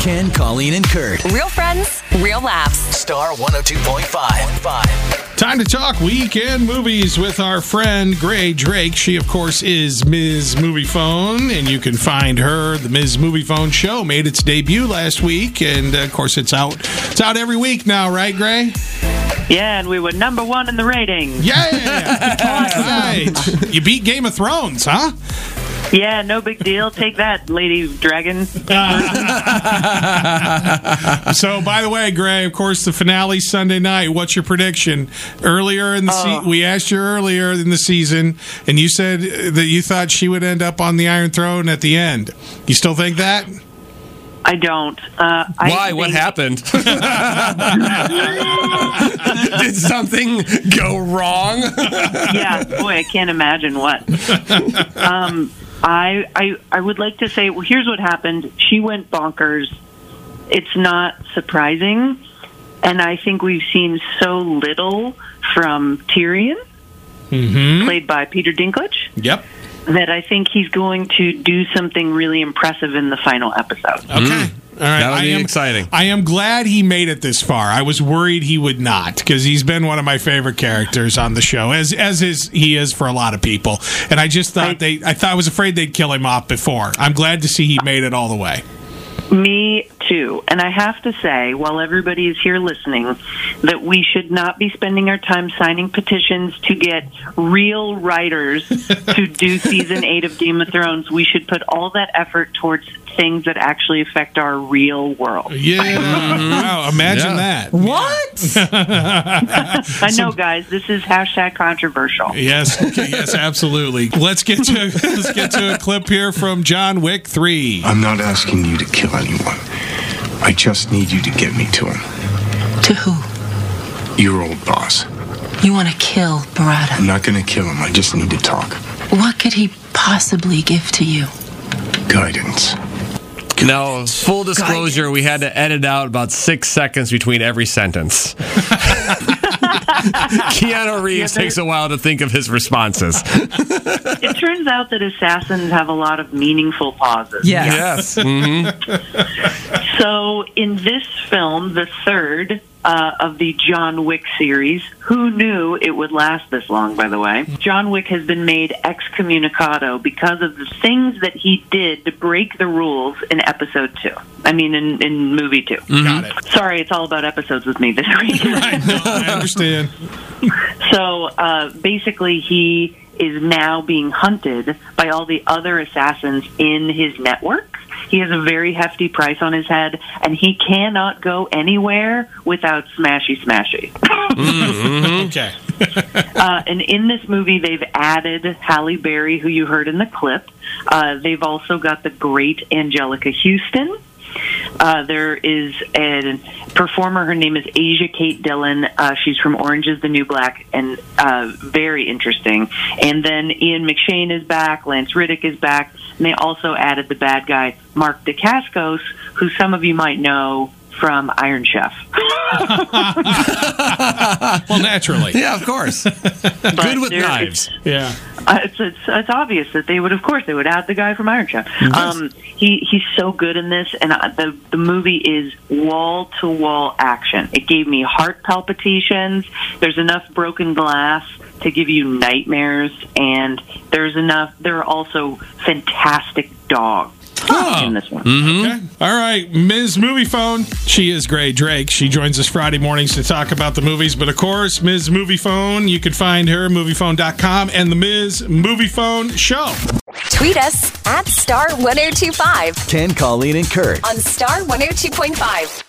Ken, Colleen, and Kurt. Real friends, real laughs. Star 102.5. Time to talk weekend movies with our friend Gray Drake. She, of course, is Ms. Movie Phone, and you can find her. The Ms. Movie Phone show made its debut last week, and of course, it's out. It's out every week now, right, Gray? Yeah, and we were number one in the ratings. Yeah, right. You beat Game of Thrones, huh? Yeah, no big deal. Take that, Lady Dragon. So, by the way, Gray, of course, the finale Sunday night. What's your prediction? Earlier in the we asked you earlier in the season, and you said that you thought she would end up on the Iron Throne at the end. You still think that? I don't. Why? What happened? Did something go wrong? Yeah, boy, I can't imagine what. I would like to say, well, here's what happened. She went bonkers. It's not surprising, and I think we've seen so little from Tyrion, played by Peter Dinklage. Yep. That I think he's going to do something really impressive in the final episode. Okay. All right. That'll be exciting. I am glad he made it this far. I was worried he would not, because he's been one of my favorite characters on the show, as he is for a lot of people. And I just thought I was afraid they'd kill him off before. I'm glad to see he made it all the way. Me too. And I have to say, while everybody is here listening, that we should not be spending our time signing petitions to get real writers to do season 8 of Game of Thrones. We should put all that effort towards things that actually affect our real world. Yeah. Wow, imagine that. What? I know, guys. This is #controversial. Yes. Okay, yes, absolutely. Let's get to a clip here from John Wick 3. I'm not asking you to kill anyone. I just need you to get me to him. To who? Your old boss. You want to kill Barada? I'm not going to kill him. I just need to talk. What could he possibly give to you? Guidance. Now, full disclosure, we had to edit out about 6 seconds between every sentence. Keanu Reeves takes a while to think of his responses. It turns out that assassins have a lot of meaningful pauses. Yes. So in this film, the third of the John Wick series, who knew it would last this long, by the way? John Wick has been made excommunicado because of the things that he did to break the rules in episode 2. I mean, in movie 2. Got it. Sorry, it's all about episodes with me this week. Right, no, I understand. So basically, he is now being hunted by all the other assassins in his network. He has a very hefty price on his head, and he cannot go anywhere without smashy. Okay. And in this movie, they've added Halle Berry, who you heard in the clip. They've also got the great Angelica Houston. There is a performer. Her name is Asia Kate Dillon. She's from Orange is the New Black, and very interesting. And then Ian McShane is back. Lance Riddick is back. And they also added the bad guy, Mark Dacascos, who some of you might know from Iron Chef. Well, naturally. Yeah, of course. Good with knives. Yeah. It's obvious that they would add the guy from Iron Chef. He's so good in this, and the movie is wall to wall action. It gave me heart palpitations. There's enough broken glass to give you nightmares, and there are also fantastic dogs in this one. Okay. All right, Ms. Movie Phone. She is Gray Drake. She joins us Friday mornings to talk about the movies. But of course, Ms. Movie Phone, you can find her MoviePhone.com and the Ms. Movie Phone Show. Tweet us at Star 1025 Ken, Colleen, and Kurt. on Star 102.5.